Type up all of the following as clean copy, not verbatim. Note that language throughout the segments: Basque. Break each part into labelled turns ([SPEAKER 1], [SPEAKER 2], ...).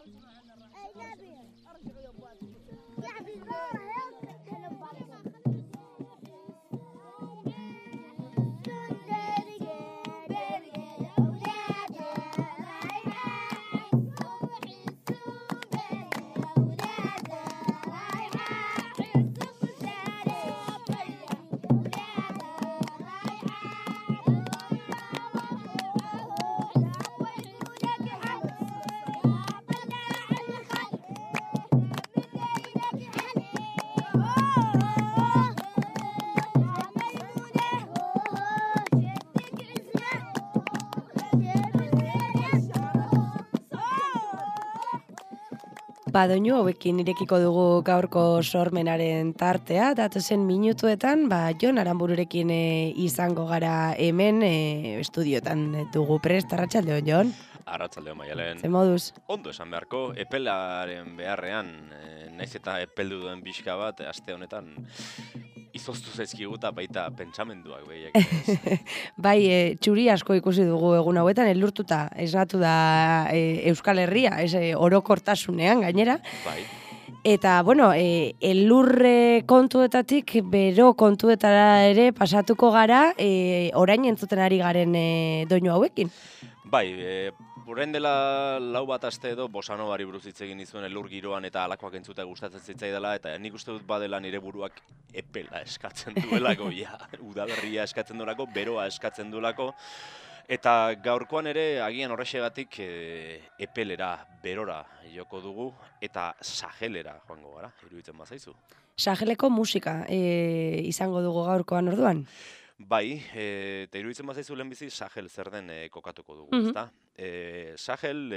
[SPEAKER 1] Doinu hauekin irekiko dugu gaurko sormenaren tartea, datozen minutuetan, Jon Aranbururekin izango gara hemen estudiotan dugu prest. Arratsaldeon, Jon.
[SPEAKER 2] Arratsaldeon, Maialen.
[SPEAKER 1] Ze moduz?
[SPEAKER 2] Ondo esan beharko, epelaren beharrean, naiz eta epeldu duen pixka bat, aste honetan izoztu zaizkigu eta baita pentsamenduak behiak.
[SPEAKER 1] Bai, txuri asko ikusi dugu egun hauetan, elurtuta esnatu da Euskal Herria, orokortasunean gainera.
[SPEAKER 2] Bai.
[SPEAKER 1] Eta, bueno, elurre kontuetatik, bero kontuetara ere pasatuko gara, orain entzuten ari garen doinu hauekin.
[SPEAKER 2] Bai, orain dela lau bat aste edo bosanovari buruz hitz egin izuen elur giroan eta alakoak entzutea gustatzen zitzaidala, eta nik uste dut badela nire buruak epela eskatzen duelako, udaberria eskatzen duelako, beroa eskatzen duelako, eta gaurkoan ere agian horrexegatik epelera, berora joko dugu, eta sahelera joango gara, iruditzen bazaizu.
[SPEAKER 1] Saheleko musika izango dugu gaurkoan orduan?
[SPEAKER 2] Bai, eta iruditzen bazaizu lehenbizi Sahel zer den kokatuko dugu, ezta? Sahel,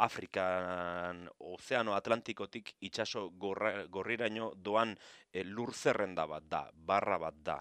[SPEAKER 2] Afrikan, Ozeano Atlantikotik itsaso gorriraino doan lur zerrenda bat da, barra bat da.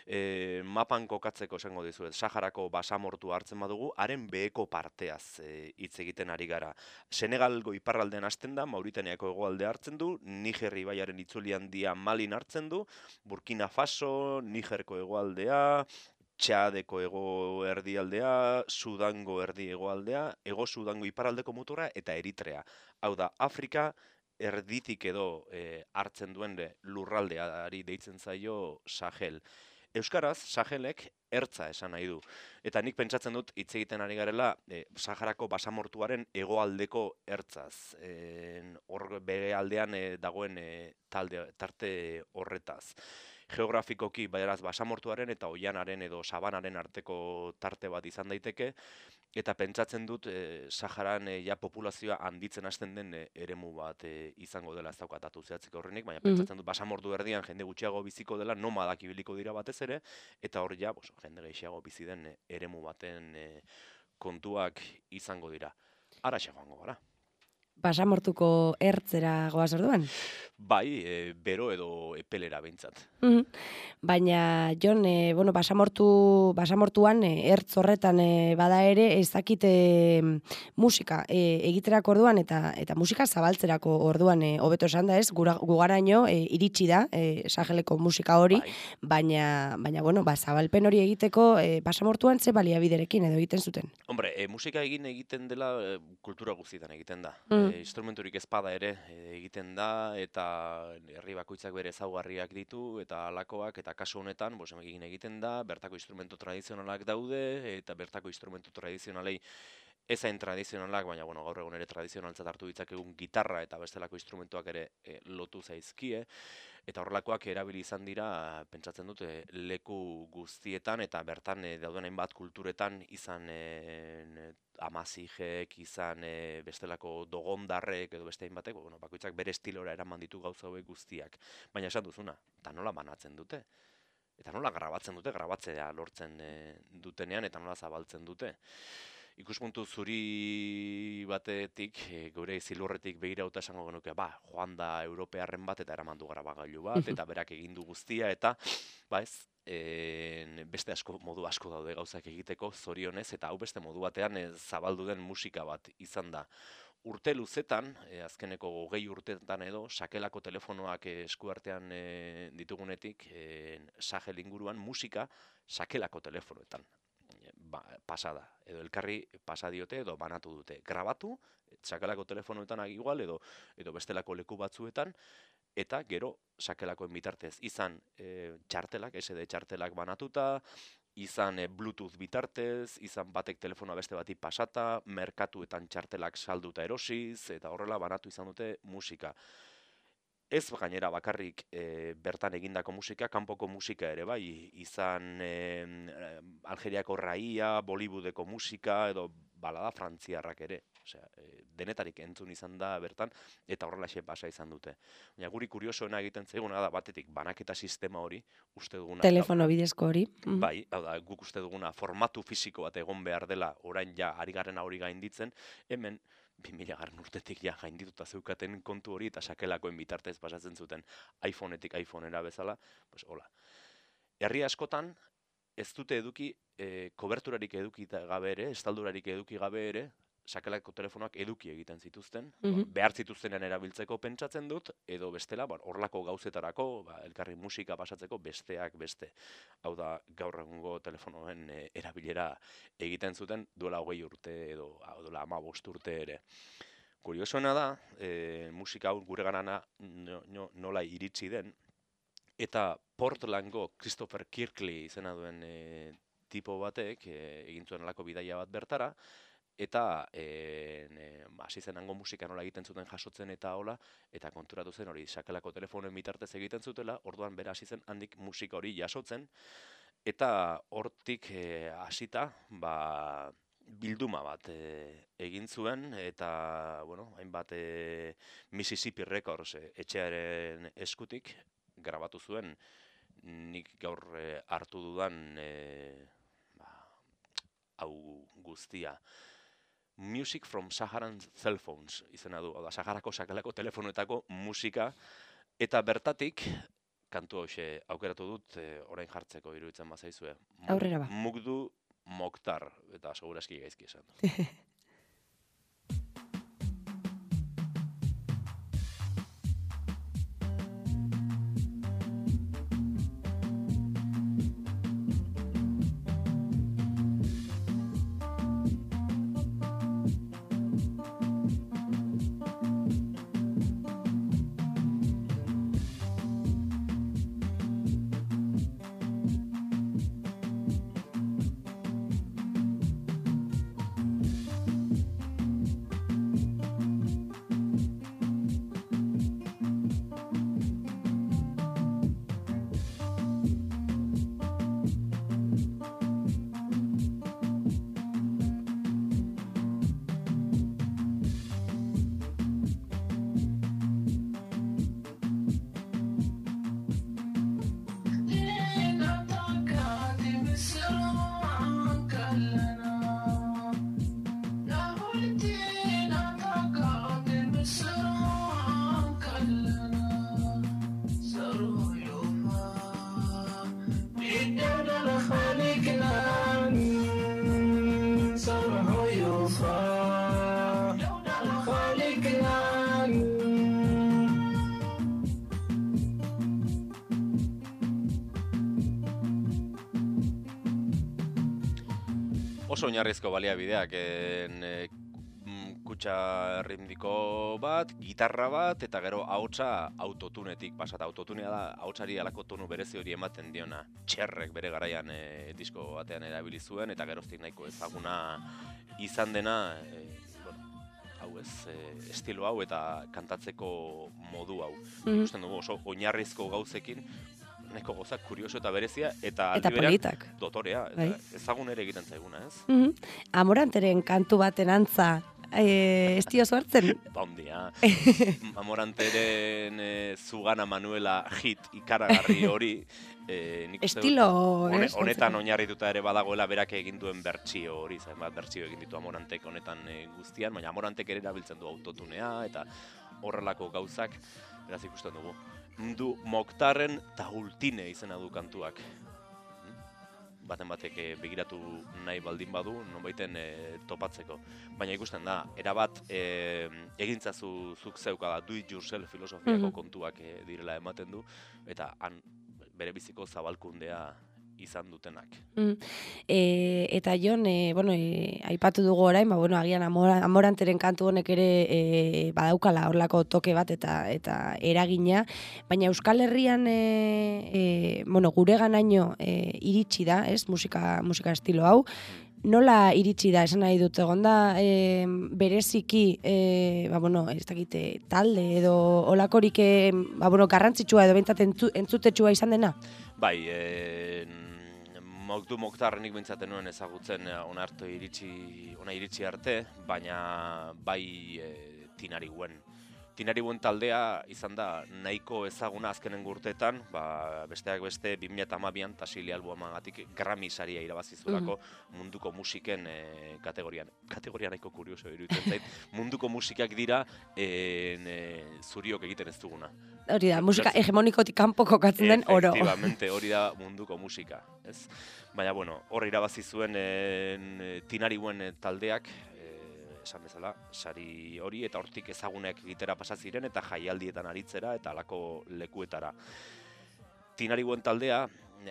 [SPEAKER 2] Mapan kokatzeko esango dizuet, Saharako basamortua hartzen badugu, haren beheko parteaz hitz egiten ari gara. Senegalgo iparraldean hasten da, Mauritaniako hegoaldea hartzen du, Niger ibaiaren itzuli handia Malin hartzen du, Burkina Faso, Nigerko hegoaldea, Txadeko hego erdialdea, Sudango erdi hegoaldea, Hego Sudango iparraldeko muturra eta Eritrea. Hau da, Afrika erditik edo hartzen duen lurraldeari deitzen zaio Sahel. Euskaraz, Sahelek ertza esan nahi du. Eta nik pentsatzen dut hitz egiten ari garela Saharako basamortuaren hegoaldeko ertzaz. Hor bere aldean dagoen tarte horretaz. Geografikoki beraz basamortuaren eta oianaren edo sabanaren arteko tarte bat izan daiteke, eta pentsatzen dut Saharan populazioa handitzen hasten den eremu bat izango dela, ez daukat datu zehatzik horrenik, baina pentsatzen dut basamortu erdian jende gutxiago biziko dela, nomadak ibiliko dira batez ere, eta hor jende gehiago bizi den eremu baten kontuak izango dira. Araxe joango gara.
[SPEAKER 1] Basamortuko ertzera goaz orduan?
[SPEAKER 2] Bai, bero edo epelera behintzat.
[SPEAKER 1] Baina, Jon, basamortuan ertz horretan bada ere ez dakite musika egiterako orduan eta musika zabaltzerako orduan hobeto esan da ez, gugaraino iritsi da Saheleko musika hori, baina zabalpen hori egiteko basamortuan ze baliabiderekin edo egiten zuten?
[SPEAKER 2] Hombre, musika egiten dela kultura guztietan egiten da. Instrumenturik ezpada ere egiten da, eta herri bakoitzak bere ezaugarriak ditu, eta halakoak, eta kasu honetan egiten da, bertako instrumentu tradizionalak daude, eta bertako instrumentu tradizionalei ezain tradizionalak, baina gaur egun ere tradizionaltzat hartu ditzakegun gitarra eta bestelako instrumentuak ere lotu zaizkie, eta horrelakoak erabili izan dira, pentsatzen dut, leku guztietan, eta bertan dauden hainbat kulturetan izan amazijek, izan bestelako dogondarrek edo beste hainbatek, bakoitzak bere estilora eraman ditu gauza hauek guztiak. Baina esan duzuna, eta nola banatzen dute? Eta nola grabatzen dute, grabatzea lortzen dutenean, eta nola zabaltzen dute? Ikuspuntu zuri batetik, gure zilurretik begirauta esango genuke, joan da europearren bat eta eraman du grabagailu bat, eta berak egin du guztia, eta beste modu asko daude gauzak egiteko, zorionez, eta hau beste modu batean zabaldu den musika bat izan da. Urte luzetan, azkeneko 20 urteetan edo, sakelako telefonoak eskuartean ditugunetik, Sahel inguruan musika sakelako telefonoetan. pasada. Edo elkarri pasa diote edo banatu dute. Grabatu, sakelako telefonoetan igual edo bestelako leku batzuetan, eta gero sakelakoen bitartez. Izan txartelak, SD txartelak banatuta, izan Bluetooth bitartez, izan batek telefonoa beste bati pasata, merkatuetan txartelak salduta erosiz, eta horrela banatu izan dute musika. Ez gainera bakarrik bertan egindako musika, kanpoko musika ere bai, izan Algeriako raia, Bollywoodeko musika, edo balada frantziarrak ere. Osea, denetarik entzun izan da bertan, eta horrelaxe pasa izan dute. Baina guri kuriosoena egiten zaiguna da batetik banaketa sistema hori, uste duguna...
[SPEAKER 1] Telefono bidezko hori.
[SPEAKER 2] Bai, hau da, guk uste duguna formatu fisiko bat egon behar dela, orain ja ari garen hori gainditzen, hemen 2000 urtetik ja gaindituta zeukaten kontu hori eta sakelakoen bitartez pasatzen zuten iPhoneetik iPhonera bezala, pues hola. Herri askotan ez dute eduki koberturarik eduki gabe ere, estaldurarik eduki gabe ere, sakelako telefonoak eduki egiten zituzten, behar zituztenen erabiltzeko pentsatzen dut, edo bestela, horlako gauzetarako, elkarri musika pasatzeko besteak beste. Hau da, gaur egungo telefonoen erabilera egiten zuten duela 20 urte edo duela 15 urte ere. Kuriosoena da, musika hau gure garana nola iritsi den, eta Portlandgo Christopher Kirkley izena duen tipo batek egin zuen alako bidaia bat bertara, eta hasi zen hango musika nola egiten zuten jasotzen eta hola, eta konturatu zen hori sakelako telefonoen bitartez egiten zutela, orduan bera hasi zen handik musika hori jasotzen, eta hortik hasita bilduma bat egin zuen, eta hainbat Mississippi Records etxearen eskutik grabatu zuen, nik gaur hartu dudan hau guztia. Music from Saharan Cell Phones izena du, Saharako sakelako telefonoetako musika, eta bertatik kantu hoxe aukeratu dut orain jartzeko iruditzen bazaizue.
[SPEAKER 1] Aurrera ba.
[SPEAKER 2] Mugdu Mokhtar, eta segurazki gaizki esan du. Oso oinarrizko baliabideak, kutxa ritmiko bat, gitarra bat, eta gero ahotsa autotunetik pasata. Autotunea da, ahotsari alako tonu berezi hori ematen diona. Txerrek bere garaian disko batean erabili zuen, eta geroztik nahiko ezaguna izan dena, hau ez, estilo hau eta kantatzeko modu hau. Ikusten dugu oso oinarrizko gauzekin, nahiko gozak kurioso eta berezia, eta
[SPEAKER 1] politak.
[SPEAKER 2] Dotorea, eta ezagun ere egiten zaiguna, ez?
[SPEAKER 1] Amoranteren kantu baten antza, ez diozu hartzen?
[SPEAKER 2] Ondia. Amoranteren Zugana Manuela hit ikaragarri hori,
[SPEAKER 1] estilo
[SPEAKER 2] honetan oinarrituta ere badagoela berak egin duen bertsio hori, zenbat bertsio egin ditu Amorantek honetan guztian, baina Amorantek ere erabiltzen du autotunea eta horrelako gauzak, beraz ikusten dugu. Mugdu Mokhtarren Tahultine izena du kantuak. Baten batek begiratu nahi baldin badu, nonbaiten topatzeko. Baina ikusten da, erabat egintzazu zuk zeuka da, do it yourself filosofiako kontuak direla ematen du, eta han bere biziko zabalkundea izan dutenak.
[SPEAKER 1] Eta Jon, aipatu dugu orain, agian Amoranteren kantu honek ere badaukala horlako toke bat eta eragina, baina Euskal Herrian gureganaino iritsi da, ez, musika estilo hau. Nola iritsi da, esan nahi dut, egon da bereziki, ez dakite, talde edo olakorik garrantzitsua edo bentsat entzutetsua izan dena?
[SPEAKER 2] Bai, Mokdu Moktarrenik bintzaten nuen ezagutzen ona iritsi arte, baina bai Tinariguen taldea izan da nahiko ezaguna azkenen urteetan, besteak beste 2012an Taxili albumagatik Grammy saria irabazizulako munduko musiken kategorian. Kategoria nahiko kurioso iruditzen zait. Munduko musikak dira zuriok egiten ez duguna.
[SPEAKER 1] Hori da, musika hegemonikotik kanpo kokatzen den oro.
[SPEAKER 2] Efectivamente, hori da munduko musika, ez? Baina, hor irabazi zuen Tinariguen taldeak, esan bezala, sari hori, eta hortik ezagunek egitera pasa ziren eta jaialdietan aritzera eta halako lekuetara. Tinariguen taldea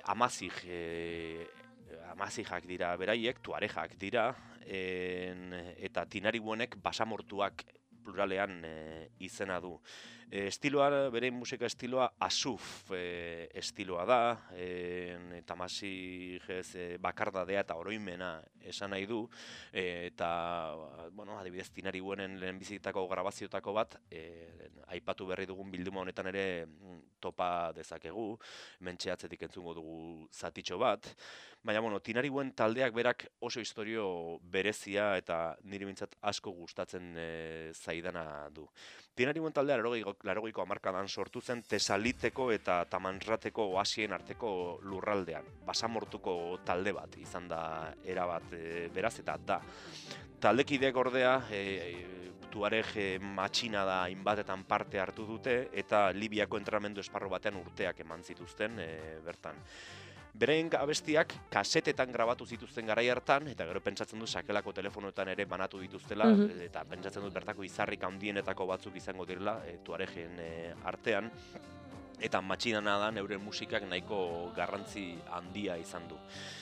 [SPEAKER 2] amazijak dira beraiek, tuarejak dira, eta Tinariguenek basamortuak pluralean izena du. Bere musika estiloa asuf estiloa da, eta amazijez bakardadea eta oroimena esan nahi du, eta, adibidez, Tinariguenen lehenbizitako grabaziotako bat, aipatu berri dugun bilduma honetan ere topa dezakegu, mentxe atzetik entzungo dugu zatitxo bat, baina, Tinariguen taldeak berak oso historio berezia eta niri bintzat asko gustatzen zaidana du. Tinariguen taldea 80ko hamarkadan sortu zen Tesaliteko eta Tamanrateko oasien arteko lurraldean. Basamortuko talde bat izan da erabat beraz eta da. Taldekideek ordea Tuareg matxinada hainbatetan parte hartu dute eta Libiako entramendu esparru batean urteak eman zituzten bertan. Beren abestiak kasetetan grabatu zituzten garai hartan, eta gero pentsatzen dut sakelako telefonoetan ere banatu dituztela, eta pentsatzen dut bertako izarrik handienetako batzuk izango direla, Tuaregen artean, eta matxinana da euren musikak nahiko garrantzi handia izan du.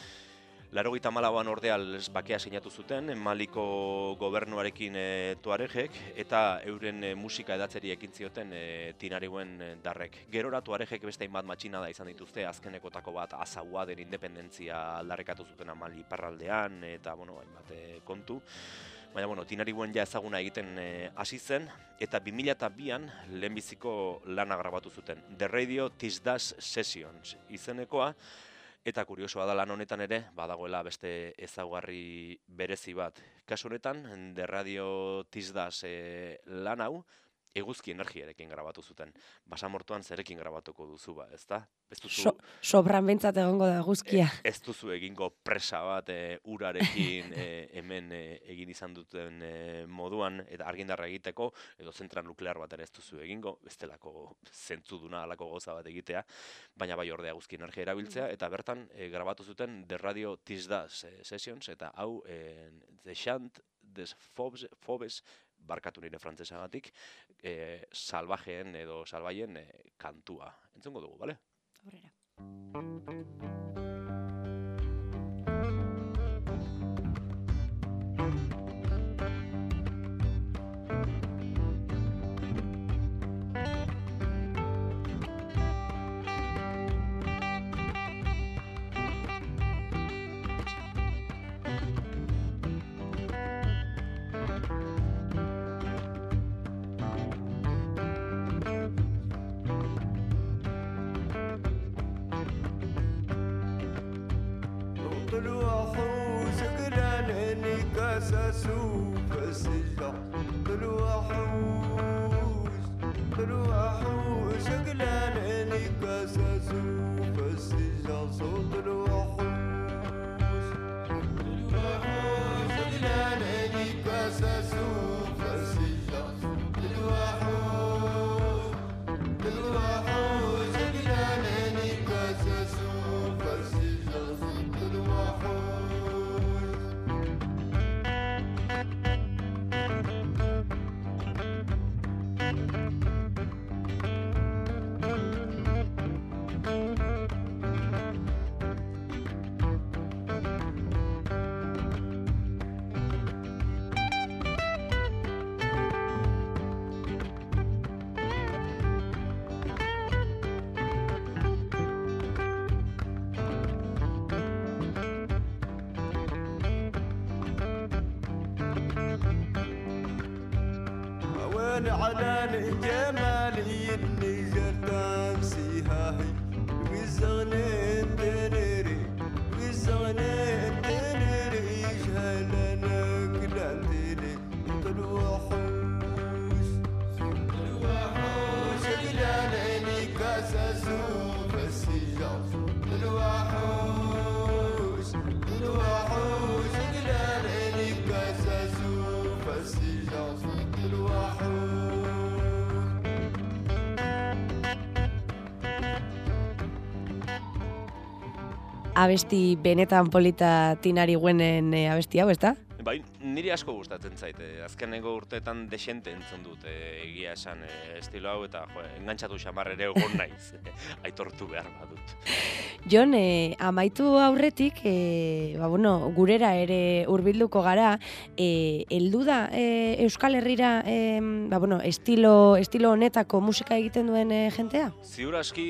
[SPEAKER 2] 84an ordea bakea sinatu zuten, Maliko gobernuarekin Tuaregek, eta euren musika edatzeri ekin zioten Tinariguen darrek. Gerora Tuaregek beste hainbat matxinada izan dituzte, azkenekotako bat Azauaden independentzia aldarrekatu zuten Mali iparraldean, eta hainbat kontu. Baina, Tinariguen ja ezaguna egiten hasi zen, eta 2002an lehenbiziko lana grabatu zuten. The Radio Tisdas Sessions izenekoa, eta kuriosoa da lan honetan ere, badagoela beste ezaugarri berezi bat. Kasu honetan, The Radio Tisdas lan hau, eguzki energiarekin grabatu zuten. Basamortuan zerekin grabatuko duzu ezta?
[SPEAKER 1] Sobran bentsat egongo da eguzkia.
[SPEAKER 2] Ez duzu egingo presa bat urarekin hemen egin izan duten moduan, eta argindarra egiteko, edo zentral nuklear bat ere ez duzu egingo, ez delako zentzuduna alako goza bat egitea, baina bai ordea eguzki energia erabiltzea, eta bertan grabatu zuten The Radio Tisdas Sessions, eta hau The Chant des Fobes, barkatu nire frantsesagatik, salvajeen edo salbaien kantua. Entzungo dugu, bale?
[SPEAKER 1] Aurrera.
[SPEAKER 3] والعلان جمالي النجر تامسي هاي وزغنين تنري وزغنين تنري جهلنا كلانتيني الوحوش الوحوش قلاليني كاساسو فالسجاف الوحوش الوحوش قلاليني كاساسو فالسجاف الوحوش
[SPEAKER 1] Abesti benetan polita Tinari Guenen abesti hau, ezta?
[SPEAKER 2] Bai, niri asko gustatzen zait. Azkeneko urteetan desente entzun dut egia esan estilo hau eta engantzatu xamar ere egon naiz. Aitortu behar badut.
[SPEAKER 1] Jon, amaitu aurretik, gurera ere hurbilduko gara, heldu da Euskal Herrira estilo honetako musika egiten duen jentea?
[SPEAKER 2] Ziur aski,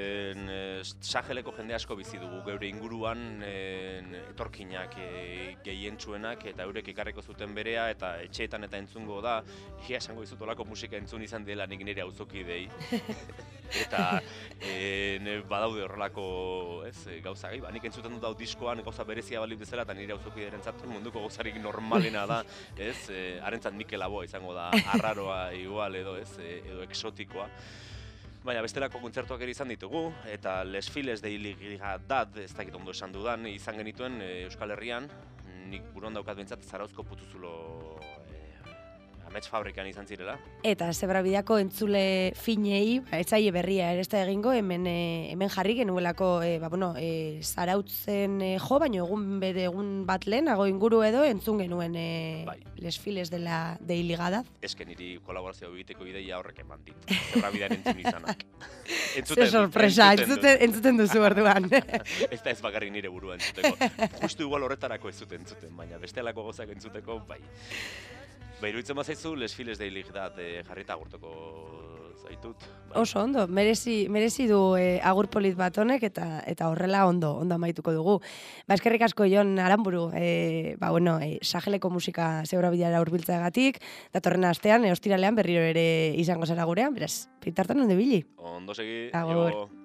[SPEAKER 2] Saheleko jende asko bizi dugu geure inguruan etorkinak gehientsuenak eta eurek ekarriko zuten berea eta etxeetan eta entzungo da, egia esango dizut olako musika entzun izan dela nik nire auzokidei. Eta badaude horrelako gauza gai, nik entzuten dut hau diskoan gauza berezia bali bezala eta nire auzokiderentzat munduko gauzarik normalena da, harentzat Mikel Laboa izango da arraroa igual edo exotikoa. Baina bestelako kontzertuak ere izan ditugu, eta Les Files de Iligadad, ez dakit ondo esan dudan, izan genituen Euskal Herrian, nik buruan daukat bentsat Zarauzko Putuzulo amets fabrikan izan zirela.
[SPEAKER 1] Eta Zebrabideako entzule finei, etzaile berria ere ez da egingo, hemen jarri genuelako Zarautzen jo, baino egun bat lehenago inguru edo entzun genuen Les Files de Iligadad.
[SPEAKER 2] Eske niri kolaborazio egiteko ideia horrek eman dit, Zebrabidean entzun izanak.
[SPEAKER 1] Ze sorpresa, entzuten duzu orduan.
[SPEAKER 2] Ez da ez bakarrik nire burua entzuteko. Justu igual horretarako ez zuten entzuten, baina bestelako gozak entzuteko, bai. Iruditzen bazaizu, Les Files de Iligadad jarrita agurtuko zaitut. Bai.
[SPEAKER 1] Oso ondo, merezi du agur polit bat honek eta horrela ondo amaituko dugu. Eskerrik asko Jon Aranburu, Saheleko musika Zebrabideara hurbiltzeagatik, datorren astean, ostiralean berriro ere izango zara gurean, beraz, bitartean ondo ibili.
[SPEAKER 2] Ondo segi.
[SPEAKER 1] Agur.